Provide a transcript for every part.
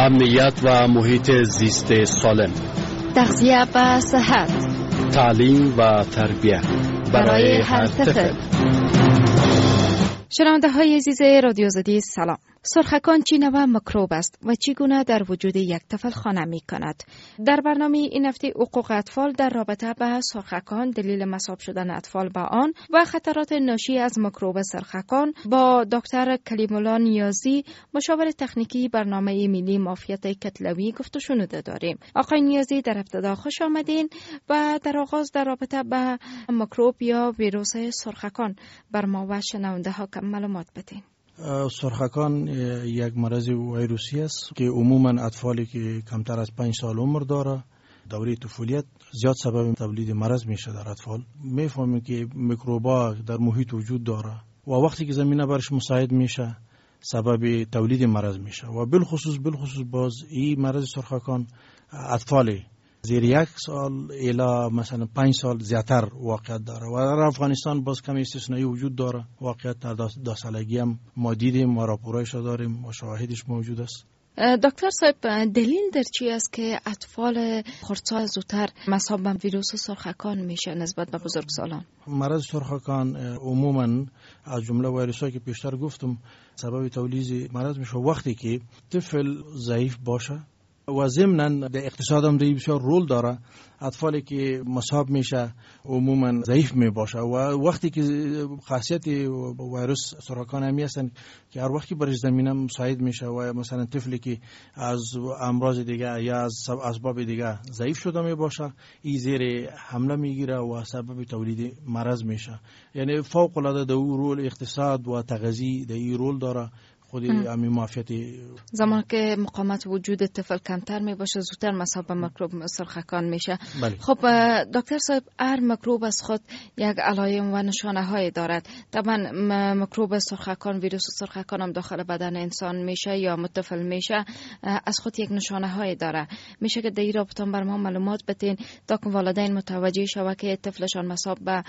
امنیت و محیط زیست سالم، تغذیه و صحت، تعلیم و تربیت برای هر طفل. شنونده های عزیز رادیو زدی سلام. سرخکان چی نوع میکروب است و چگونه در وجود یک طفل خانه می کند؟ در برنامه این هفته حقوق اطفال در رابطه با سرخکان، دلیل مصاب شدن اطفال با آن و خطرات ناشی از میکروب سرخکان با دکتر کلیم الله نیازی، مشاور تکنیکی برنامه ملی معافیت کتلوی گفت و شنوده داریم. آقای نیازی، در ابتدا خوش آمدین و در آغاز در رابطه با میکروب یا ویروس سرخکان بر ما و شنونده ها کم معلومات بدین. سرخکان یک مرض ویروسی است که عموما اطفالی که کمتر از 5 سال عمر داره دوره طفولیت زیاد سبب تولید مرض میشه در اطفال. میفهمیم که میکروبا در محیط وجود داره و وقتی که زمینه برش مساعد میشه سبب تولید مرض میشه و بالخصوص باز این مرض سرخکان اطفالی زیر 1 سال الی مثلا 5 سال زیاتر واقعیت داره و در افغانستان باز کمی استثنایی وجود داره. واقعیت در 10 سالگی هم ما دیدیم و راپورایش داریم و شواهدش موجود است. دکتر صاحب، دلیل در چی است که اطفال خردسال زودتر مصاب به ویروس سرخکان میشه نسبت به بزرگسالان؟ مرض سرخکان عموما از جمله ویروسایی که پیشتر گفتم سبب تولید مرض میشه وقتی که طفل ضعیف باشه و ضمناً در اقتصاد هم بسیار رول داره. اطفالی که مصاب میشه عموما ضعیف می باشه و وقتی که خاصیت ویروس سرخکان همی هستن که هر وقتی برش زمینه مساعد میشه و مثلا طفلی که از امراض دیگه یا از اسباب دیگه ضعیف شده می باشه این زیر حمله میگیره و سبب تولید مرض میشه. یعنی فوق العاده در رول اقتصاد و تغذیه در این رول داره. خودی همین معافیت زمان که مقاومت وجود طفل کمتر می باشه زودتر مصاب به میکروب سرخکان میشه. بله. خب دکتر صاحب، هر میکروب از خود یک علائم و نشانه های دارد. طبعا میکروب سرخکان، ویروس سرخکان هم داخل بدن انسان میشه یا طفل میشه، از خود یک نشانه های داره. میشه که در این رابطه بر ما معلومات بدین تا که والدین متوجه شوند که طفلشان مصاب به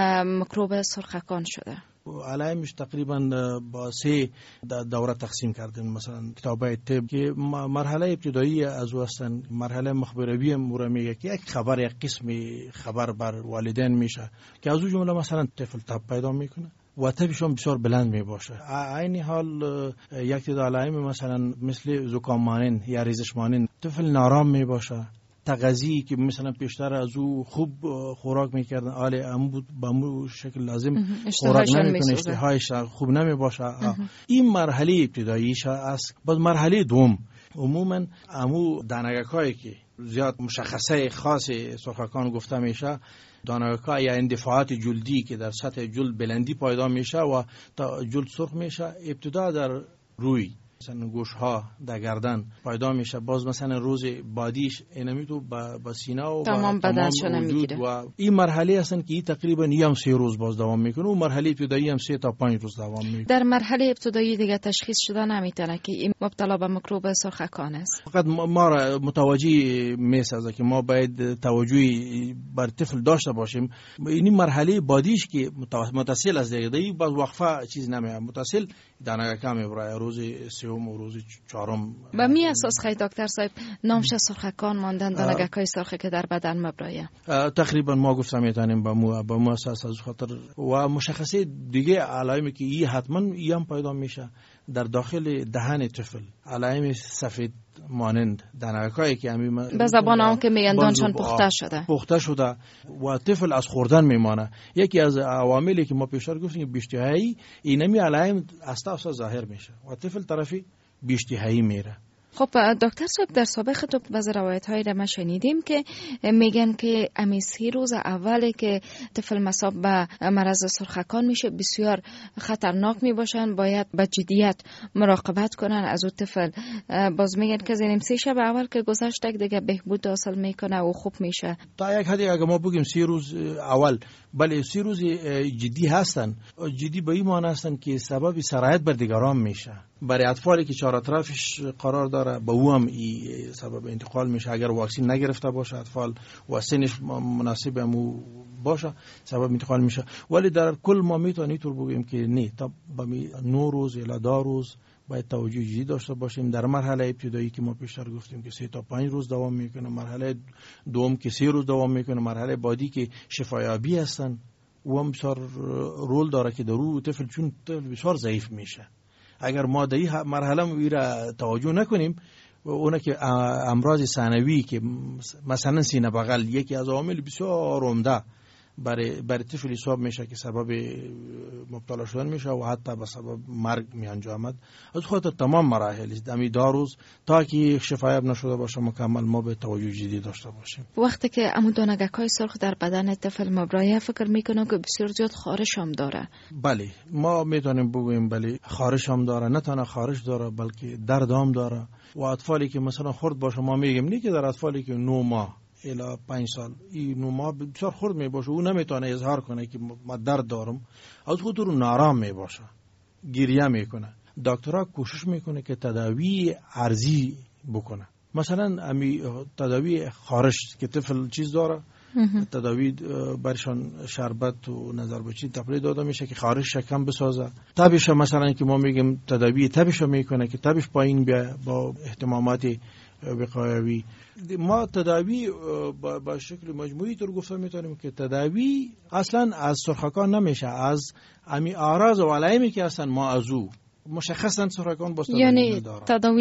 میکروب سرخکان شده؟ علائمش تقریبا با 3 دوره تقسیم کردیم. مثلا کتابای طب که مرحله ابتدایی از هستن، مرحله مخبرگی هم میگه که یک خبر، یک قسم خبر بر والدین میشه که از اون جمله مثلا طفل تب پیدا میکنه و تبشون بسیار بلند می باشه. عین حال یک تعداد علائم مثلا مثل زکام مانند یا ریزش مانند، طفل نارام می باشه. تغذیه که مثلا پیشتر از او خوب خوراک میکردن آله امو بود با امو شکل لازم خوراک نمیکنه، اشتهایش خوب نمی باشه. این مرحله ابتداییش است. باز مرحله دوم عموما امو دانگکایی که زیاد مشخصه خاص سرخکان گفته میشه، دانگکا یا اندفاعات جلدی که در سطح جلد بلندی پیدا میشه و تا جلد سرخ میشه، ابتدا در روی مثلا گوش ها در گردن پیدا میشه، باز مثلا روز بعدیش اینمی تو با سینه و تمام بدنشون میگیره و این مرحله هستن که تقریبا 3 روز باز دوام میکنه و مرحله ابتدایی هم 3 تا 5 روز دوام میکنه. در مرحله ابتدایی دیگه تشخیص شده نمیتونه که این مبتلا به میکروب سرخکان است. فقط ما را متوجه میسازه که ما باید توجهی بر طفل داشته باشیم. این مرحله بعدیش که متصل از دیگه باز وقفه چیز نمیه، متصل دانگکا میبره روز و روز 4. به می اساس خیلی دکتر صاحب نامش سرخکان ماندن دانگکای سرخه که در بدن مبرایه تقریبا ما گفتم میتونیم با مو اساس از خاطر و مشخصه دیگه علائمی که این حتما هم پیدا میشه در داخل دهن طفل، علائم سفید مانند دانگکایی که همین به زبان اون که میگن دانشان پخته شده و طفل از خوردن میمانه. یکی از عواملی که ما پیشتر گفتیم بیشتهایی اینمی علائم استاسا ظاهر میشه و طفل طرفی بیشتهایی میره. خب دکتر صاحب، در سابق تو بعض روایت‌هایی را ما شنیدیم که میگن که امی 3 روز اولی که طفل مصاب به مرض سرخکان میشه بسیار خطرناک میباشن، باید با جدیت مراقبت کنن از اون طفل. باز میگن که زیر 3 شب اول که گذشت دیگه بهبود حاصل میکنه و خوب میشه. تا یک حدی اگه ما بگیم 3 روز اول، بله 3 روز جدی هستن. جدی به این معنی هستن که سبب سرایت بر دیگران میشه. برای اطفالی که چهار اطرافش قرار داره با او هم سبب انتقال میشه اگر واکسین نگرفته باشه اطفال و سنش مناسب هم باشه سبب انتقال میشه. ولی در کل ما میتونیم طور بگیم که نه، تا به 9 روز الی 10 روز باید توجه جدی داشته باشیم. در مرحله ابتدایی که ما پیشتر گفتیم که 3 تا 5 روز دوام میکنه، مرحله دوم که 3 روز دوام میکنه، مرحله بعدی که شفایابی هستن و هم بسیار رول داره که در رو طفل، چون طفل بسیار ضعیف میشه. اگر ما در این مرحله میره توجه نکنیم، اونه که امراض ثانوی که مثلا سینه بغل یکی از عوامل بسیار عمده برای طفل حساب میشه که سبب مبتلا شدن میشه و حتی به سبب مرگ می انجامد. از خاطر تمام مراحل است دمی 10 روز تا که شفایاب نشده باشه مکمل ما به توجه جدی داشته باشیم. وقتی که عمو دانگک‌های سرخ در بدن طفل مبرایه فکر میکنه که بسیار زیاد خارش هم داره. بله ما میتونیم بگویم بله خارش هم داره، نه تنها خارش داره بلکه درد هم داره. و اطفالی که مثلا خرد باشه ما میگیم نه که در اطفالی که 9 ماه الی 5 سال این 9 ماه بسیار خرد می باشه، او نمیتونه اظهار کنه که ما درد دارم، از خود رو نارام می باشه، گریه میکنه. دکترها کوشش میکنه که تداوی عرضی بکنه. مثلا امی تداوی خارش که طفل چیز داره، تداوی برشان شربت و نظر بچین تپلی داده میشه که خارش شکم بسازه. تبش مثلا که ما میگیم تداوی تبش میکنه که تبش پایین بیا با اهتمامات وقایوی. ما تداوی با شکل مجموعی طور گفته میتونیم که تداوی اصلا از سرخکان نمیشه، از امی اعراض و علائمی که اصلا ما از او مشخصا سرخکان باست یعنی تداوی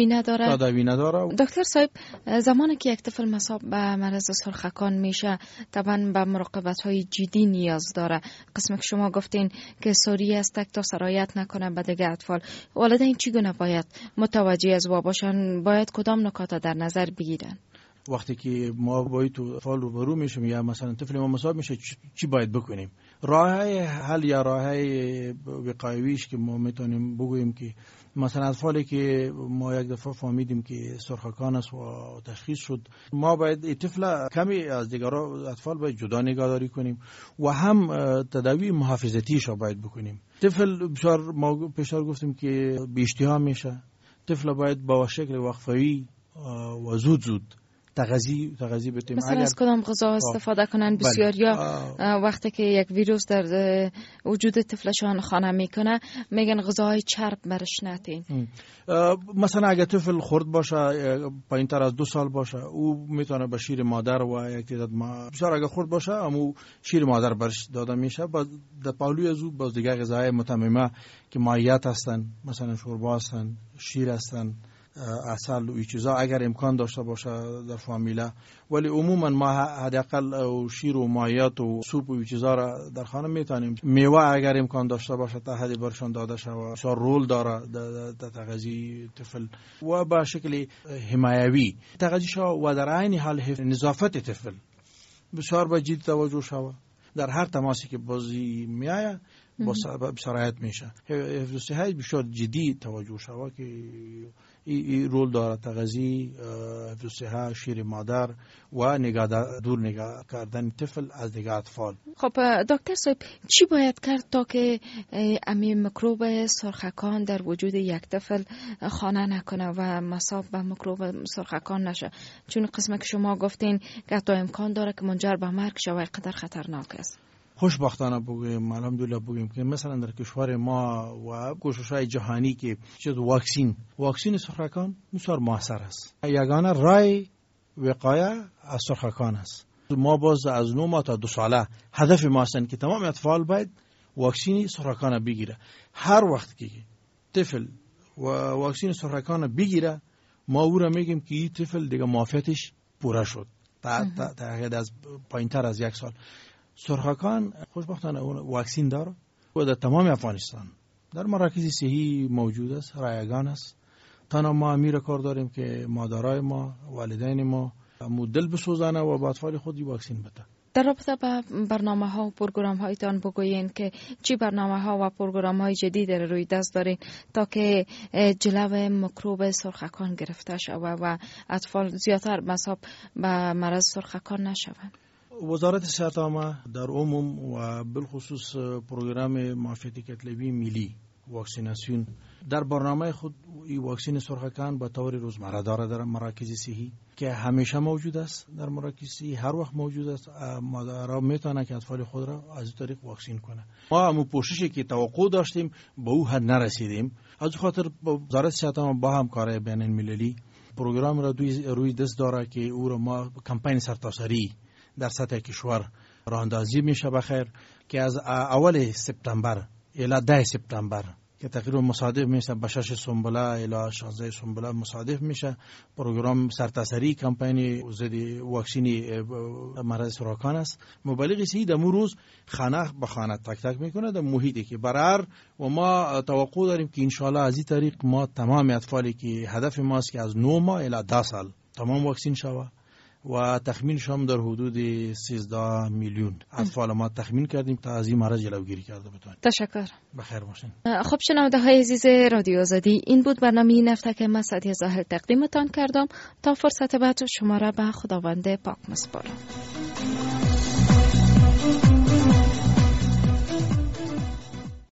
نداره. دکتر صاحب زمانی که یک طفل مصاب به مرض سرخکان میشه طبعا به مراقبت های جدی نیاز داره. قسم که شما گفتین که سوری است تا سرایت نکنه به دیگه اطفال، والدین چگونه باید متوجه از او باشن؟ باید کدام نکات در نظر بگیرن وقتی که ما باید تو اطفال روبرو میشیم یا مثلا طفل ما مصاب میشه چی باید بکنیم؟ راه حل یا راه وقایویش که ما میتونیم بگوییم که مثلا اطفالی که ما یک دفعه فهمیدیم که سرخکان است و تشخیص شد، ما باید طفل کمی از دیگر اطفال باید جدا نگهداری کنیم و هم تداوی محافظتیش باید بکنیم. طفل بسیار ما پیشتر گفتیم که بی‌اشتها میشه، طفل باید با شکل وقفه‌ای و زود تغذیه بتیم. مثلا از کدام غذا استفاده کنن بسیار یا وقتی که یک ویروس در وجود طفلشان خانه میکنه میگن غذاهای چرب برش نتین. مثلا اگه طفل خرد باشه پایینتر از 2 سال باشه او میتونه به شیر مادر و یک تعداد بسیار اگه خرد باشه اما شیر مادر برش داده میشه. در پهلوی از او باز دیگه غذاهای متممه که مایعات هستن، مثلا شوربا هستن، شیر هستن، عسل و این چیزا اگر امکان داشته باشه در فامیلا. ولی عموما ما حداقل شیر و مایعات و سوپ و این چیزا را در خانه میتونیم. میوه اگر امکان داشته باشه تا حدی برشان داده شود. بسیار رول داره در تغذیه طفل و به شکل حمایوی تغذیه شود و در عین حال نظافت طفل بسیار به جدی توجه شود. در هر تماسی که بازی میآید با سرایت میشه. حفظ صحت بسیار جدی توجه شود که این رول داره تغذیه، حفظ صحت، شیر مادر و دور نگاه کردن طفل از دیگه اطفال. خب دکتر صاحب چی باید کرد تا که امی میکروب سرخکان در وجود یک طفل خانه نکنه و مصاب به میکروب سرخکان نشه؟ چون قسمه که شما گفتین که حتی امکان داره که منجر به مرگ شود، قدر خطرناک است. خوشبختانه بگویم الحمدلله بگویم که مثلا در کشور ما و کوشش‌های جهانی که شد واکسین سرخکان بسیار موثر است. یگانه راه وقایه از سرخکان است. ما باز از 9 ماه تا 2 ساله هدف ما است که تمام اطفال باید واکسین سرخکان بگیره. هر وقت که طفل واکسین سرخکان بگیره ما او را میگیم که این طفل دیگه معافیتش پوره شد تا از پایینتر از 1 سال. سرخکان خوشبختانه اون واکسین داره و در تمام افغانستان در مراکز صحی موجود است، رایگان است. تنها ما امیر کار داریم که مادرای ما، والدین ما دل بسوزانه و با اطفال خود واکسین بده. در رابطه با برنامه ها و پروگرام هایتان بگویین که چی برنامه ها و پروگرام های جدید روی دست دارین تا که جلو میکروب سرخکان گرفته شود و اطفال زیادتر مصاب به مرض سرخکان نشوند؟ وزارت صحت عامه در عموم و بالخصوص پروگرام معافیت کتلوی ملی واکسیناسیون در برنامه خود این واکسن سرخکان به طور روزمره داره در مراکز صحی که همیشه موجود است، در مراکز صحی هر وقت موجود است. مادرها میتونه که اطفال خود را از این طریق واکسین کنه. ما هم پوششی که توقع داشتیم به او حد نرسیدیم. از خاطر وزارت صحت با همکاری بین المللی پروگرام را روی دست داره که او را ما کمپین سرتاسری در سطح کشور راه اندازی میشه بخیر که از اول سپتامبر الی 10 سپتامبر که تقریبا مصادف میشه به 6 سنبله الی 16 سنبله مصادف میشه. پروگرام سرتاسری کمپین ضد واکسینی مرض سرطان است. مبلغ صحی در روز خانه به خانه تک تک میکنه در محیطی که برار و ما توقع داریم که ان شاء الله از این طریق ما تمام اطفالی که هدف ماست که از 9 ماه الی 10 سال تمام واکسین شوه و تخمین شما در حدود 13 میلیون اطفال ما تخمین کردیم تا از این مرض جلوگیری کرده بتوانیم. تشکر. بخیر باشین. خب شنونده های عزیز رادیو آزادی، این بود برنامه این هفته که من سعدیه ظاهر تقدیمتان کردم. تا فرصت بعد شما را به خداوند پاک میسپارم.